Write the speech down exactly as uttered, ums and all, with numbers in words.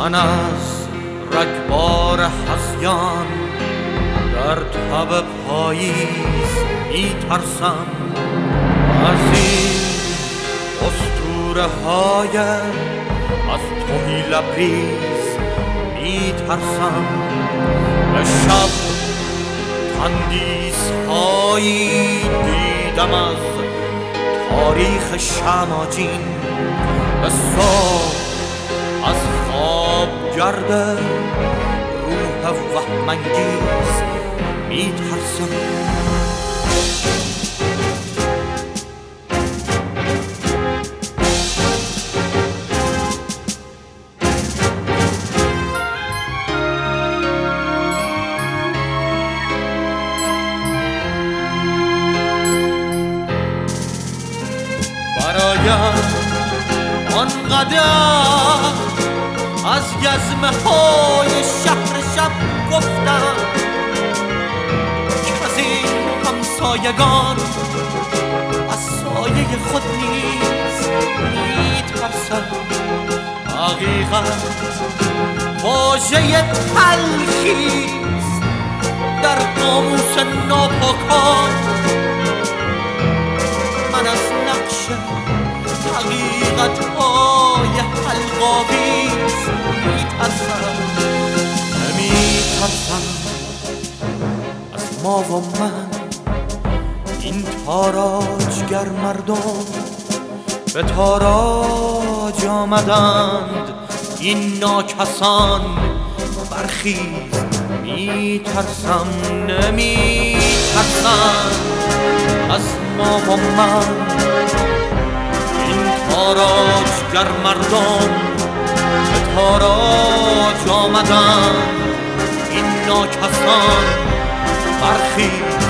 من از رگبار هذیان در تب پاییز می ترسم، از این اسطوره های از تهی لبریز می ترسم. به شب تندیس هایی دیدم از تاریخ شماجین، به صبح از خواب گرده روح وهم‌انگیز می ترسم. برایم آنقدر از گزمه های شهر شب گفتم که از این همسایگان از سایه خود نیز می ترسم. حقیقت واژه تلخیست در قاموس ناپاکان، من از نقش حقیقت های حلق‌آویز می ترسم. نمی ترسم از ما و من، این تاراجگر مردم به تاراج آمدند، این ناکسان برخیز. می ترسم نمی ترسم از ما و من، این تاراجگر مردم به تاراج آمدند، این ناکسان برخیز.